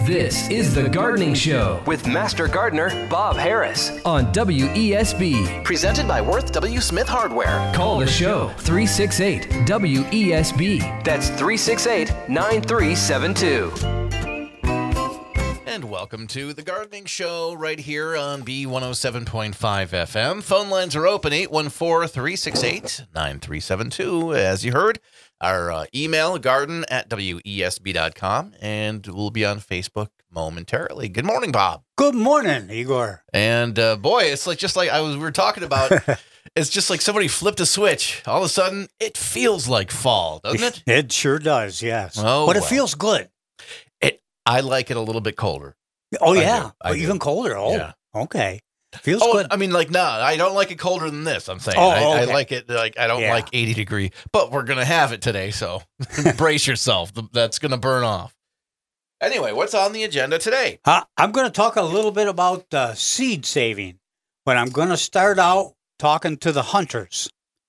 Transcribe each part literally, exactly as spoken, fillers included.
This is The Gardening Show with Master Gardener Bob Harris on W E S B. Presented by Worth W. Smith Hardware. Call the show three six eight W E S B. That's three six eight, nine three seven two. And welcome to The Gardening Show right here on B one oh seven point five F M. Phone lines are open, eight one four, three six eight, nine three seven two. As you heard, our uh, email, garden at W E S B dot com, and we'll be on Facebook momentarily. Good morning, Bob. Good morning, Igor. And uh, boy, it's like just like I was we were talking about. It's just like somebody flipped a switch. All of a sudden, it feels like fall, doesn't it? It sure does, yes. Oh, but it well. feels good. It. I like it a little bit colder. Oh, I yeah. do. I Oh, do. even colder. Oh, Yeah. okay. Feels Oh, good. I mean, like, no, I don't like it colder than this. I'm saying Oh, I, I okay. like it like I don't Yeah. like eighty degree, but we're gonna have it today, so brace yourself. That's gonna burn off. Anyway, what's on the agenda today? Uh, I'm going to talk a little bit about uh, seed saving, but I'm going to start out talking to the hunters.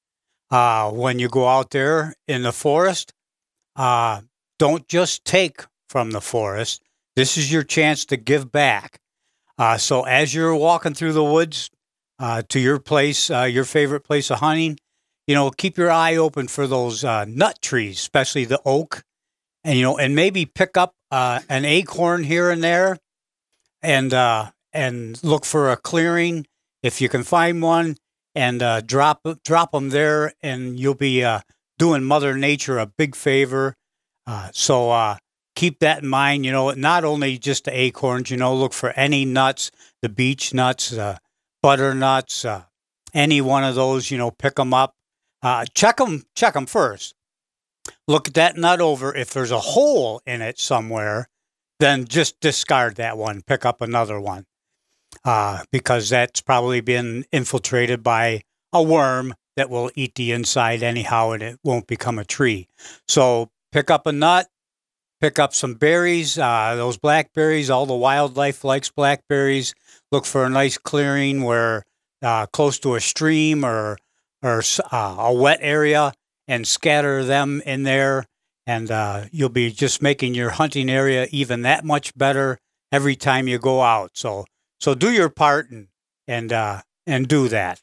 Uh, when you go out there in the forest, uh, don't just take from the forest. This is your chance to give back. Uh, so as you're walking through the woods uh, to your place, uh, your favorite place of hunting, you know, keep your eye open for those uh, nut trees, especially the oak, and you know, and maybe pick up uh, an acorn here and there, and uh, and look for a clearing if you can find one, and uh, drop drop them there, and you'll be uh, doing Mother Nature a big favor. Uh, so. Uh, Keep that in mind, you know, not only just the acorns, you know, look for any nuts, the beech nuts, uh, butternuts, uh, any one of those, you know, pick them up. Uh, check them, check them first. Look at that nut over. If there's a hole in it somewhere, then just discard that one, pick up another one, uh, because that's probably been infiltrated by a worm that will eat the inside anyhow, and it won't become a tree. So pick up a nut. Pick up some berries, uh, those blackberries. All the wildlife likes blackberries. Look for a nice clearing where uh, close to a stream or or uh, a wet area, and scatter them in there. And uh, you'll be just making your hunting area even that much better every time you go out. So so do your part and and uh, and do that.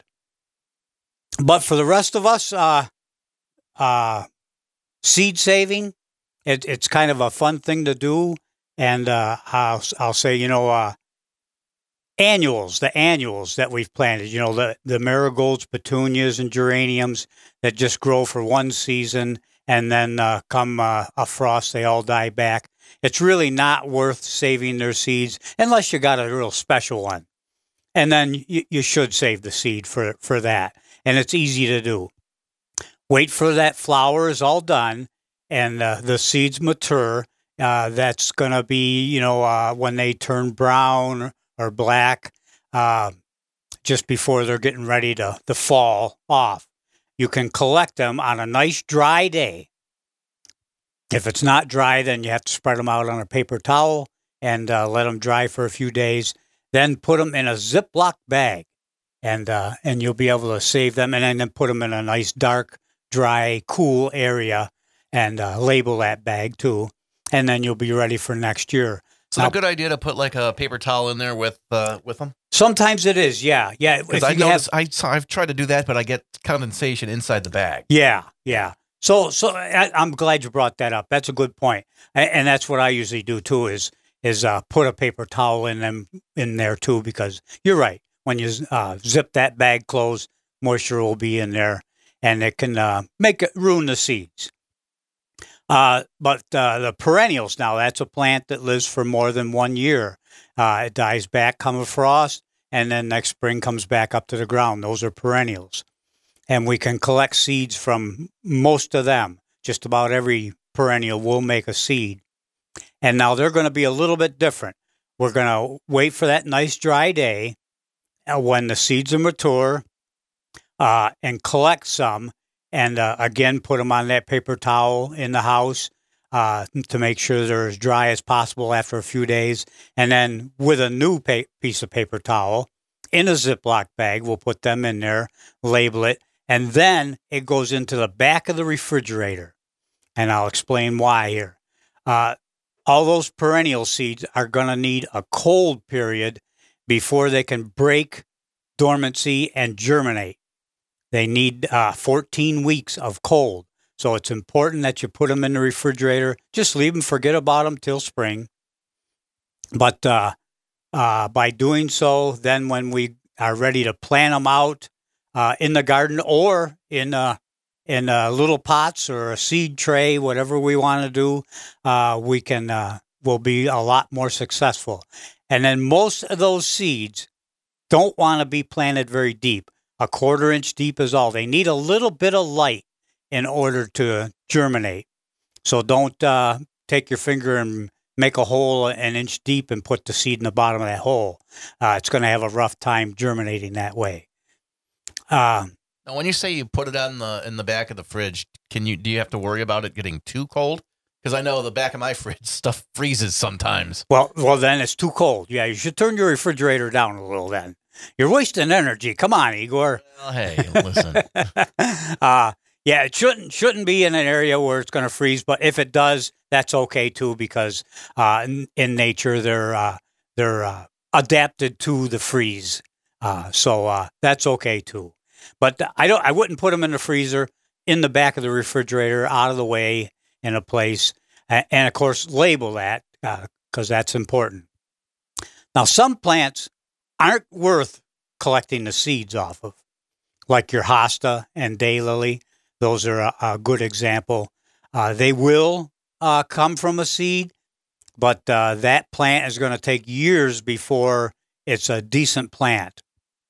But for the rest of us, uh, uh, seed saving. It, it's kind of a fun thing to do, and uh, I'll I'll say, you know, uh, annuals, the annuals that we've planted, you know, the, the marigolds, petunias, and geraniums that just grow for one season, and then uh, come uh, a frost, they all die back. It's really not worth saving their seeds unless you got a real special one, and then you, you should save the seed for, for that, and it's easy to do. Wait for that flower is all done. And uh, the seeds mature. Uh, that's going to be, you know, uh, when they turn brown or black, uh, just before they're getting ready to, to fall off. You can collect them on a nice dry day. If it's not dry, then you have to spread them out on a paper towel and uh, let them dry for a few days. Then put them in a Ziploc bag, and uh, and you'll be able to save them. And then put them in a nice, dark, dry, cool area. And uh, label that bag too, and then you'll be ready for next year. So, now, a good idea to put like a paper towel in there with uh, with them. Sometimes it is, yeah, yeah. Because I noticed have, I I've tried to do that, but I get condensation inside the bag. Yeah, yeah. So so I, I'm glad you brought that up. That's a good point, and, and that's what I usually do too. Is is uh, put a paper towel in them in there too, because you're right. When you uh, zip that bag closed, moisture will be in there, and it can uh, make it ruin the seeds. Uh, but uh, the perennials now, that's a plant that lives for more than one year. Uh, it dies back come a frost, and then next spring comes back up to the ground. Those are perennials. And we can collect seeds from most of them. Just about every perennial will make a seed. And now they're going to be a little bit different. We're going to wait for that nice dry day uh, when the seeds are mature uh, and collect some. And uh, again, put them on that paper towel in the house uh, to make sure they're as dry as possible after a few days. And then with a new pa- piece of paper towel in a Ziploc bag, we'll put them in there, label it, and then it goes into the back of the refrigerator. And I'll explain why here. Uh, all those perennial seeds are going to need a cold period before they can break dormancy and germinate. They need uh, fourteen weeks of cold. So it's important that you put them in the refrigerator. Just leave them, forget about them till spring. But uh, uh, by doing so, then when we are ready to plant them out uh, in the garden or in uh, in uh, little pots or a seed tray, whatever we want to do, uh, we can uh, will be a lot more successful. And then most of those seeds don't want to be planted very deep. A quarter inch deep is all. They need a little bit of light in order to germinate. So don't uh, take your finger and make a hole an inch deep and put the seed in the bottom of that hole. Uh, it's going to have a rough time germinating that way. Uh, Now, when you say you put it on the in the back of the fridge, can you do you have to worry about it getting too cold? Because I know the back of my fridge stuff freezes sometimes. Well, well, then it's too cold. Yeah, you should turn your refrigerator down a little then. You're wasting energy. Come on, Igor. Well, hey, listen. uh, yeah, it shouldn't shouldn't be in an area where it's going to freeze. But if it does, that's okay too, because uh, in, in nature they're uh, they're uh, adapted to the freeze. Uh, so uh, that's okay too. But I don't. I wouldn't put them in the freezer, in the back of the refrigerator, out of the way, in a place, and, and of course label that because uh, that's important. Now, some plants aren't worth collecting the seeds off of, like your hosta and daylily. Those are a, a good example. Uh, they will uh, come from a seed, but uh, that plant is going to take years before it's a decent plant.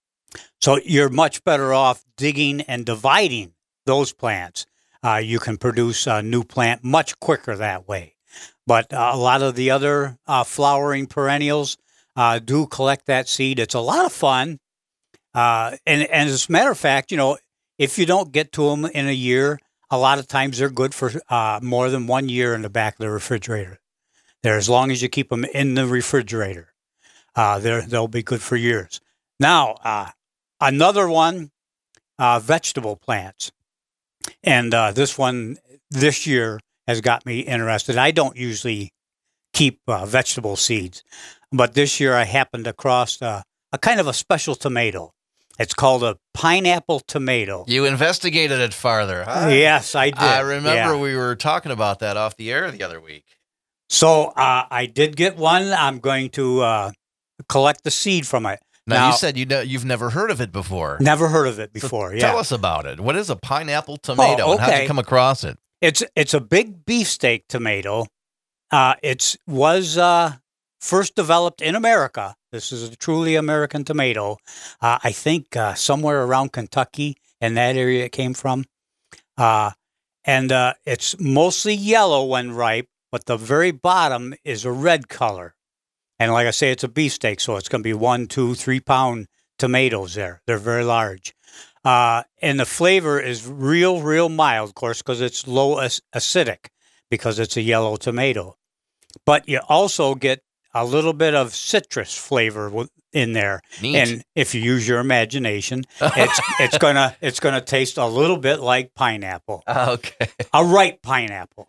So you're much better off digging and dividing those plants. Uh, you can produce a new plant much quicker that way. But uh, a lot of the other uh, flowering perennials uh, do collect that seed. It's a lot of fun. Uh, and, and as a matter of fact, you know, if you don't get to them in a year, a lot of times they're good for uh, more than one year in the back of the refrigerator. They're, as long as you keep them in the refrigerator, uh, they're, they'll be good for years. Now, uh, another one, uh, vegetable plants. And uh, this one this year has got me interested. I don't usually keep uh, vegetable seeds, but this year I happened across uh, a kind of a special tomato. It's called a pineapple tomato. You investigated it farther, huh? Yes, I did. I remember yeah. we were talking about that off the air the other week. So uh, I did get one. I'm going to uh, collect the seed from it. Now, Now, you said you know, you've never heard of it before. Never heard of it So before, yeah. Tell us about it. What is a pineapple tomato, Oh, and how'd okay. you come across it? It's it's a big beefsteak tomato. Uh, it was uh, first developed in America. This is a truly American tomato. Uh, I think uh, somewhere around Kentucky, in that area it came from. Uh, and uh, it's mostly yellow when ripe, but the very bottom is a red color. And like I say, it's a beefsteak, so it's going to be one, two, three pound tomatoes there. They're very large. Uh, and the flavor is real, real mild, of course, because it's low ac- acidic, because it's a yellow tomato. But you also get a little bit of citrus flavor w- in there. Neat. And if you use your imagination, it's it's gonna it's gonna taste a little bit like pineapple, Okay. a ripe pineapple.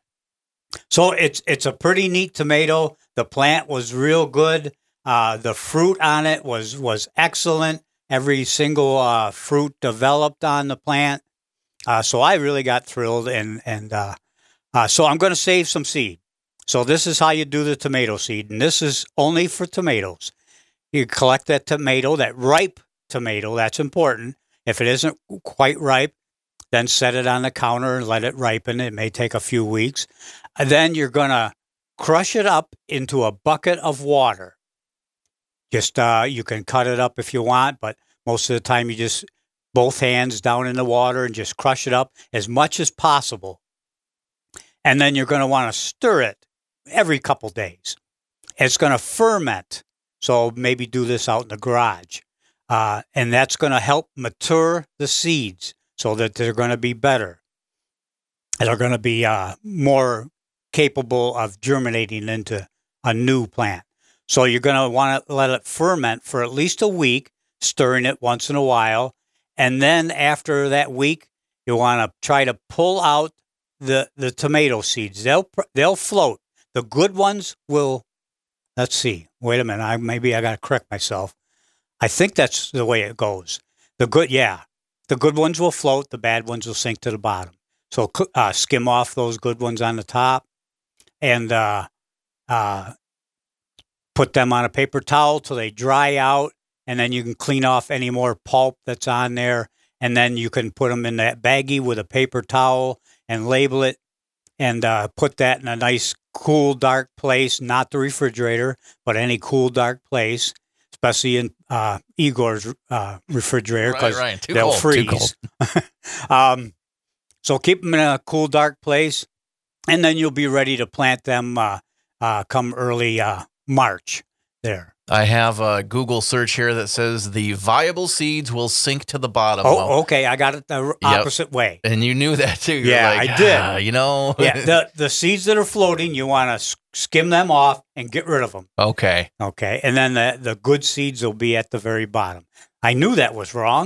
So it's it's a pretty neat tomato. The plant was real good. Uh, the fruit on it was was excellent. Every single uh, fruit developed on the plant. Uh, so I really got thrilled, and and uh, uh, so I'm going to save some seed. So this is how you do the tomato seed, and this is only for tomatoes. You collect that tomato, that ripe tomato. That's important. If it isn't quite ripe, then set it on the counter and let it ripen. It may take a few weeks. And then you're going to crush it up into a bucket of water. Just uh, you can cut it up if you want, but most of the time you just both hands down in the water and just crush it up as much as possible. And then you're going to want to stir it every couple days. It's going to ferment. So maybe do this out in the garage. Uh, and that's going to help mature the seeds so that they're going to be better. They're going to be uh, more capable of germinating into a new plant. So you're going to want to let it ferment for at least a week, stirring it once in a while. And then after that week, you want to try to pull out the, the tomato seeds. They'll they'll float. the good ones will, let's see, wait a minute, I maybe I got to correct myself. I think that's the way it goes. The good, yeah, the good ones will float, the bad ones will sink to the bottom. So uh, skim off those good ones on the top and uh, uh, put them on a paper towel till they dry out, and then you can clean off any more pulp that's on there, and then you can put them in that baggie with a paper towel and label it and uh, put that in a nice, cool, dark place, not the refrigerator, but any cool, dark place, especially in uh, Igor's uh, refrigerator because right, right. they'll cold, freeze. um, so keep them in a cool, dark place, and then you'll be ready to plant them uh, uh, come early uh, March there. I have a Google search here that says the viable seeds will sink to the bottom. Oh, okay. I got it the opposite yep. way. And you knew that too. You're yeah, like, I did. Ah, you know? yeah, the, the seeds that are floating, you want to skim them off and get rid of them. Okay. Okay. And then the, the good seeds will be at the very bottom. I knew that was wrong.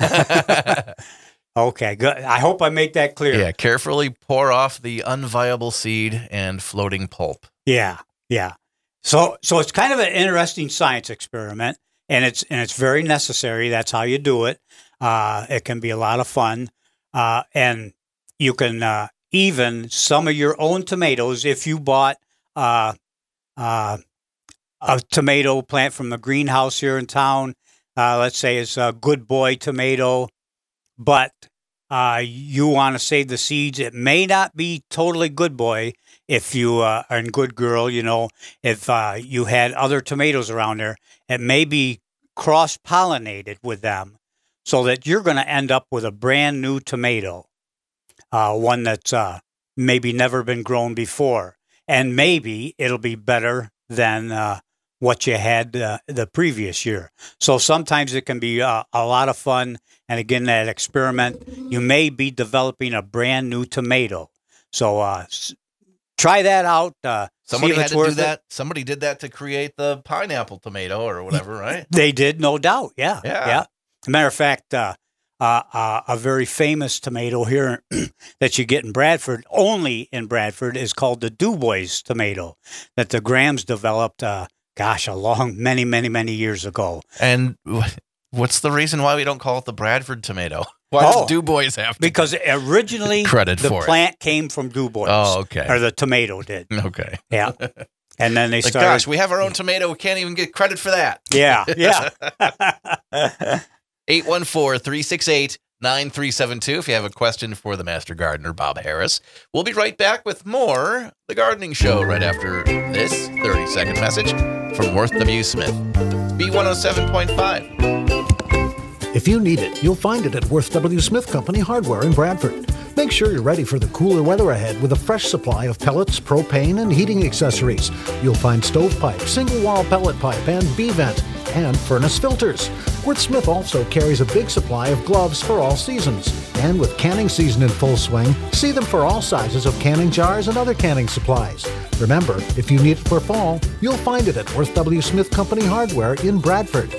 Okay, good. I hope I make that clear. Yeah, carefully pour off the unviable seed and floating pulp. Yeah, yeah. So, so it's kind of an interesting science experiment, and it's and it's very necessary. That's how you do it. Uh, it can be a lot of fun, uh, and you can uh, even some of your own tomatoes if you bought uh, uh, a tomato plant from a greenhouse here in town. Uh, let's say it's a Good Boy tomato, but uh, you want to save the seeds. It may not be totally Good Boy. If you uh, are in Good Girl, you know, if uh, you had other tomatoes around there, it may be cross-pollinated with them so that you're going to end up with a brand new tomato, uh, one that's uh, maybe never been grown before. And maybe it'll be better than uh, what you had uh, the previous year. So sometimes it can be uh, a lot of fun. And again, that experiment, you may be developing a brand new tomato. So, uh, try that out. Uh, Somebody had to do it. that. Somebody did that to create the pineapple tomato or whatever, right? They did, no doubt. Yeah, yeah. yeah. As a matter of fact, uh, uh, uh, a very famous tomato here that you get in Bradford, only in Bradford, is called the Du Bois tomato that the Grahams developed. Uh, gosh, a long, many, many, many years ago. And what's the reason why we don't call it the Bradford tomato? Why oh, does Du Bois have to Because originally credit the for plant it. came from Du Bois. Oh, okay. Or the tomato did. Okay. Yeah. And then they like, started. Gosh, we have our own tomato. We can't even get credit for that. Yeah, yeah. eight one four, three six eight, nine three seven two if you have a question for the Master Gardener, Bob Harris. We'll be right back with more The Gardening Show right after this thirty-second message from Worth W. Smith. B one oh seven point five. If you need it, you'll find it at Worth W. Smith Company Hardware in Bradford. Make sure you're ready for the cooler weather ahead with a fresh supply of pellets, propane, and heating accessories. You'll find stovepipe, single-wall pellet pipe, and B-vent, and furnace filters. Worth Smith also carries a big supply of gloves for all seasons. And with canning season in full swing, see them for all sizes of canning jars and other canning supplies. Remember, if you need it for fall, you'll find it at Worth W. Smith Company Hardware in Bradford.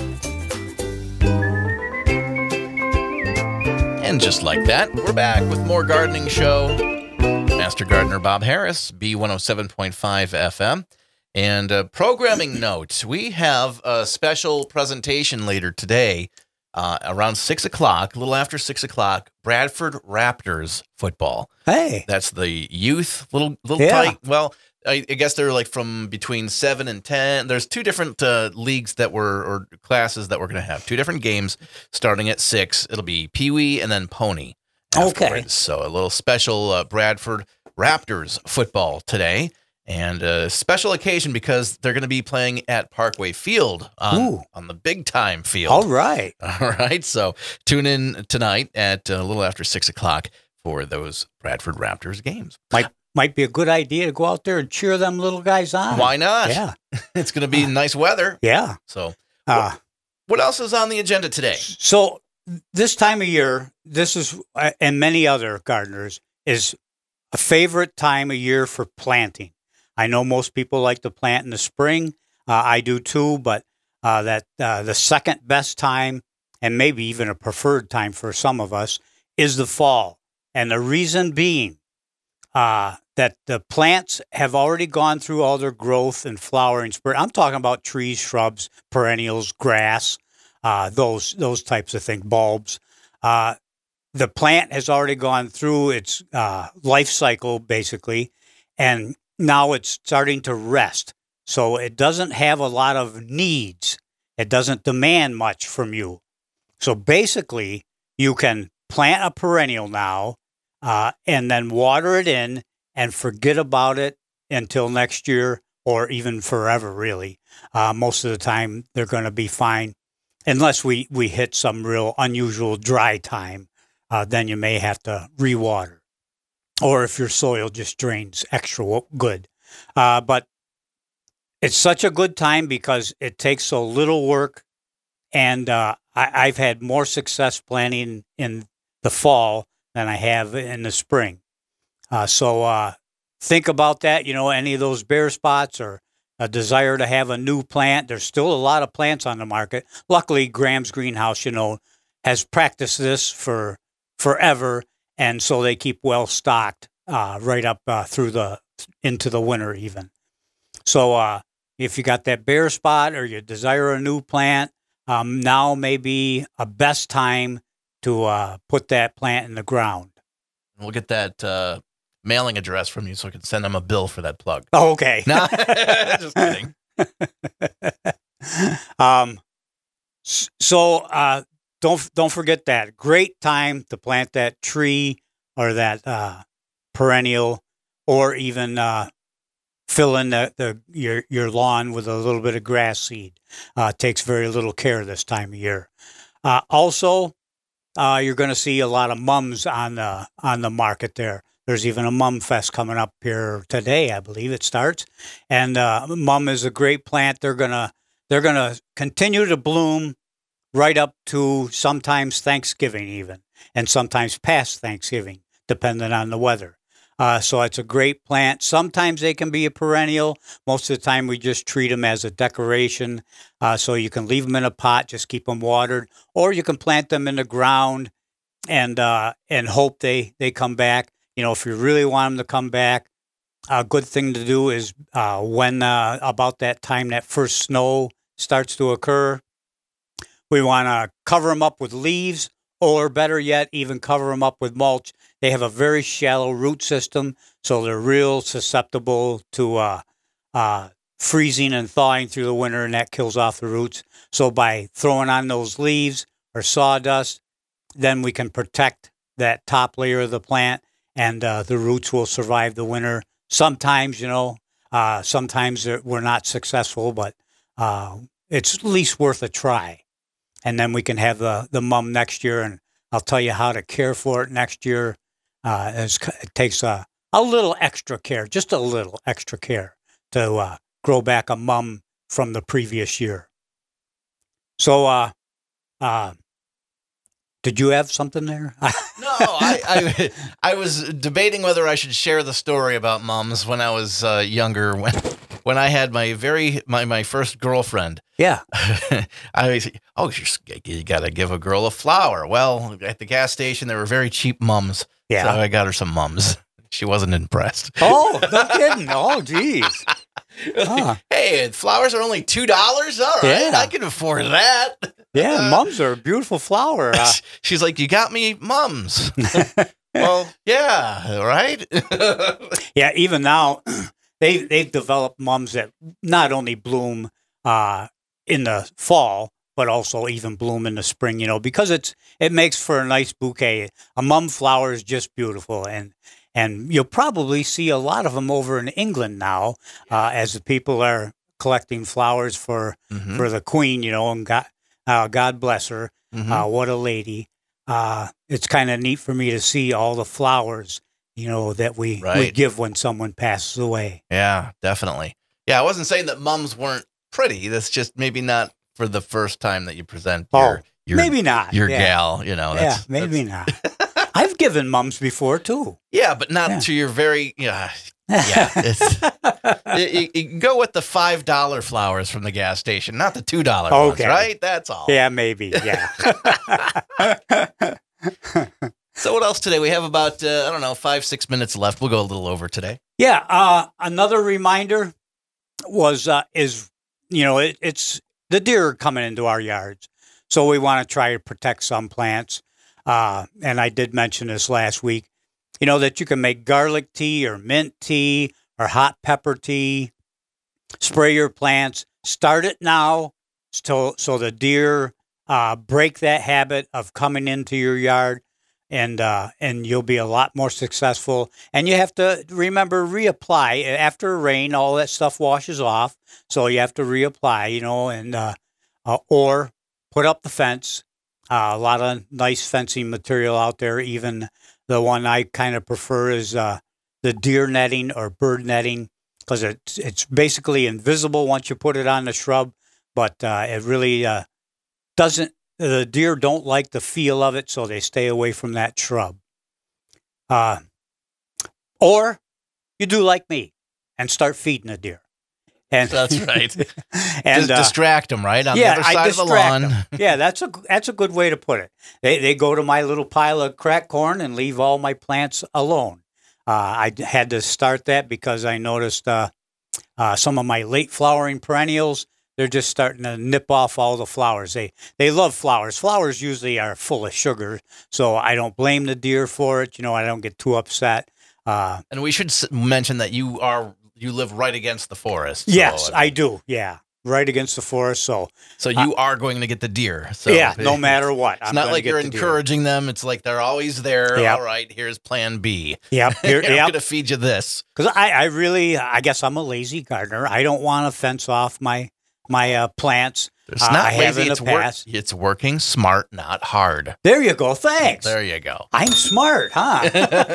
And just like that, we're back with more Gardening Show. Master Gardener Bob Harris, B one oh seven point five F M. And uh, programming note, we have a special presentation later today uh, around six o'clock, a little after six o'clock, Bradford Raptors football. Hey. That's the youth, little little Yeah. tight. Well, I, I guess they're like from between seven and ten. There's two different uh, leagues that were, or classes that we're going to have. Two different games starting at six. It'll be Pee Wee and then Pony. Okay. afterwards. So a little special uh, Bradford Raptors football today. And a special occasion because they're going to be playing at Parkway Field on, on the big time field. All right. All right. So tune in tonight at a little after six o'clock for those Bradford Raptors games. Might might be a good idea to go out there and cheer them little guys on. Why not? Yeah. It's going to be nice weather. Yeah. So Uh, what, what else is on the agenda today? So this time of year, this is, uh, and many other gardeners, is a favorite time of year for planting. I know most people like to plant in the spring. Uh, I do too, but uh, that uh, the second best time, and maybe even a preferred time for some of us, is the fall. And the reason being, uh, that the plants have already gone through all their growth and flowering spurt. I'm talking about trees, shrubs, perennials, grass, uh, those those types of things, bulbs. Uh, the plant has already gone through its uh, life cycle, basically, and now it's starting to rest. So it doesn't have a lot of needs. It doesn't demand much from you. So basically, you can plant a perennial now uh, and then water it in and forget about it until next year or even forever, really. Uh, most of the time, they're going to be fine. Unless we, we hit some real unusual dry time, uh, then you may have to rewater. Or if your soil just drains extra good. Uh, but it's such a good time because it takes so little work. And uh, I, I've had more success planting in the fall than I have in the spring. Uh, so uh, think about that. You know, any of those bare spots or a desire to have a new plant. There's still a lot of plants on the market. Luckily, Graham's Greenhouse, you know, has practiced this for forever. And so they keep well stocked uh, right up uh, through the into the winter even. So uh, if you got that bare spot or you desire a new plant, um, now may be a best time to uh, put that plant in the ground. We'll get that uh, mailing address from you so I can send them a bill for that plug. Oh, okay. No, just kidding. um, so uh, don't don't forget that. Great time to plant that tree or that uh, perennial, or even uh, fill in the, the your your lawn with a little bit of grass seed. Uh, it takes very little care this time of year. Uh, also, uh, you're going to see a lot of mums on the on the market there. There's even a Mum Fest coming up here today, I believe it starts. And uh, mum is a great plant. They're gonna they're gonna continue to bloom right up to sometimes Thanksgiving even, and sometimes past Thanksgiving, depending on the weather. Uh, so it's a great plant. Sometimes they can be a perennial. Most of the time we just treat them as a decoration. Uh, so you can leave them in a pot, just keep them watered, or you can plant them in the ground and uh, and hope they, they come back. You know, if you really want them to come back, a good thing to do is uh, when uh, about that time that first snow starts to occur, we want to cover them up with leaves, or better yet, even cover them up with mulch. They have a very shallow root system, so they're real susceptible to uh, uh, freezing and thawing through the winter, and that kills off the roots. So by throwing on those leaves or sawdust, then we can protect that top layer of the plant, and uh, the roots will survive the winter. Sometimes, you know, uh, sometimes we're not successful, but uh, it's at least worth a try. And then we can have the, the mum next year, and I'll tell you how to care for it next year. Uh, it takes a, a little extra care, just a little extra care to uh, grow back a mum from the previous year. So, uh, uh, did you have something there? No, I, I I was debating whether I should share the story about mums when I was uh, younger, when when I had my very my, my first girlfriend. Yeah. I was, oh, you got to give a girl a flower. Well, at the gas station, there were very cheap mums. Yeah. So I got her some mums. She wasn't impressed. Oh, no kidding. Oh, geez. Huh. Hey, flowers are only two dollars? All right, Yeah. I can afford that. Yeah, mums are a beautiful flower. Uh, She's like, you got me mums. Well, yeah, right? yeah, even now, they, they've developed mums that not only bloom uh, in the fall, but also even bloom in the spring, you know, because it's it makes for a nice bouquet. A mum flower is just beautiful, and and you'll probably see a lot of them over in England now, uh, as the people are collecting flowers for Mhm. for the Queen, you know, and God, uh, God bless her. Mhm. Uh, what a lady. Uh, it's kind of neat for me to see all the flowers, you know, that we, we Right. give when someone passes away. Yeah, definitely. Yeah, I wasn't saying that mums weren't pretty. That's just maybe not for the first time that you present your, Oh, your, maybe not. your yeah. gal, you know. Yeah, That's, maybe that's- not. I've given mums before, too. Yeah, but not Yeah. to your very, yeah. Yeah, it's, you, you- you can go with the five dollar flowers from the gas station, not the two dollar ones, Okay. right? That's all. Yeah, maybe. Yeah. So what else today? We have about, uh, I don't know, five, six minutes left. We'll go a little over today. Yeah. Uh, another reminder was, uh, is, you know, it, it's the deer are coming into our yards. So we want to try to protect some plants. Uh, and I did mention this last week, you know, that you can make garlic tea or mint tea or hot pepper tea, spray your plants, start it now. So, so the deer, uh, break that habit of coming into your yard. And uh, and you'll be a lot more successful. And you have to remember reapply after rain. All that stuff washes off, so you have to reapply. You know, and uh, uh, or put up the fence. Uh, a lot of nice fencing material out there. Even the one I kind of prefer is uh, the deer netting or bird netting, because it's it's basically invisible once you put it on the shrub, but uh, it really uh, doesn't. The deer don't like the feel of it, so they stay away from that shrub. Uh, or you do like me and start feeding the deer. And that's right. and Just uh, distract them, right? On yeah, the other side I of the distract lawn. them. Yeah, that's a that's a good way to put it. They they go to my little pile of cracked corn and leave all my plants alone. Uh, I had to start that because I noticed uh, uh, some of my late flowering perennials. They're just starting to nip off all the flowers. They they love flowers. Flowers usually are full of sugar, so I don't blame the deer for it. You know, I don't get too upset. Uh, and we should s- mention that you are you live right against the forest. So, yes, I, mean, I do. Yeah, right against the forest. So so you uh, are going to get the deer. So yeah, no matter what. It's I'm not like you're the encouraging deer. them. It's like they're always there. Yep. All right, here's Plan B. Yep, here, I'm yep. going to feed you this because I I really I guess I'm a lazy gardener. I don't want to fence off my. My uh, plants. It's uh, not I lazy. have in It's, the work, past. it's working smart, not hard. There you go. Thanks. There you go. I'm smart, huh?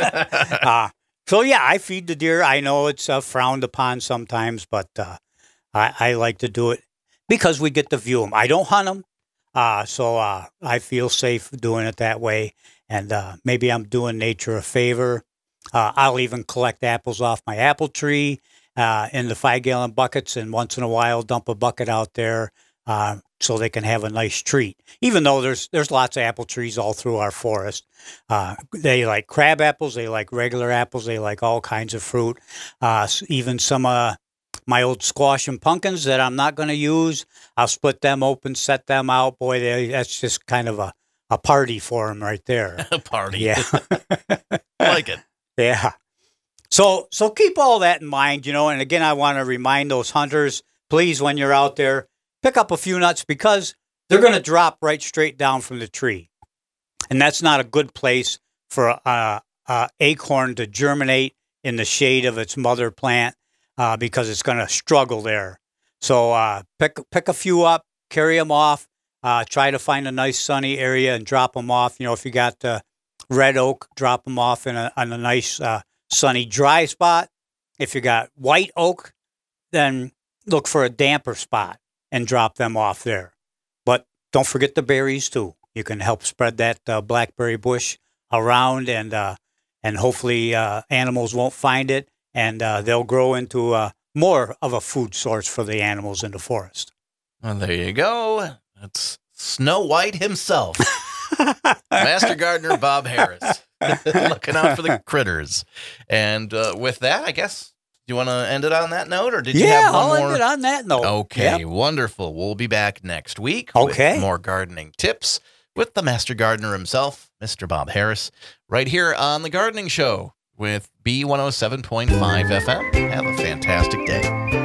uh, so yeah, I feed the deer. I know it's uh, frowned upon sometimes, but uh, I, I like to do it because we get to view them. I don't hunt them, uh, so uh, I feel safe doing it that way. And uh, maybe I'm doing nature a favor. Uh, I'll even collect apples off my apple tree. Uh, in the five-gallon buckets, and once in a while dump a bucket out there uh, so they can have a nice treat. Even though there's there's lots of apple trees all through our forest. Uh, they like crab apples, they like regular apples, they like all kinds of fruit. Uh, even some of my old squash and pumpkins that I'm not going to use, I'll split them open, set them out. Boy, they, that's just kind of a, a party for them right there. A party. Yeah. I like it. Yeah. So so keep all that in mind, you know, and again, I want to remind those hunters, please, when you're out there, pick up a few nuts because they're going to drop right straight down from the tree. And that's not a good place for a, a acorn to germinate in the shade of its mother plant uh, because it's going to struggle there. So uh, pick, pick a few up, carry them off, uh, try to find a nice sunny area and drop them off. You know, if you got uh, red oak, drop them off in a, in a nice uh sunny, dry spot. If you got white oak, then look for a damper spot and drop them off there. But don't forget the berries too. You can help spread that uh, blackberry bush around, and uh, and hopefully uh, animals won't find it, and uh, they'll grow into uh, more of a food source for the animals in the forest. Well, there you go. That's Snow White himself, Master Gardener Bob Harris. Looking out for the critters. And uh, with that, I guess, do you want to end it on that note, or did you yeah, have one I'll more? end it on that note. Okay, Yep. wonderful. We'll be back next week Okay. with more gardening tips with the Master Gardener himself, Mister Bob Harris, right here on The Gardening Show with B one oh seven point five F M. Have a fantastic day.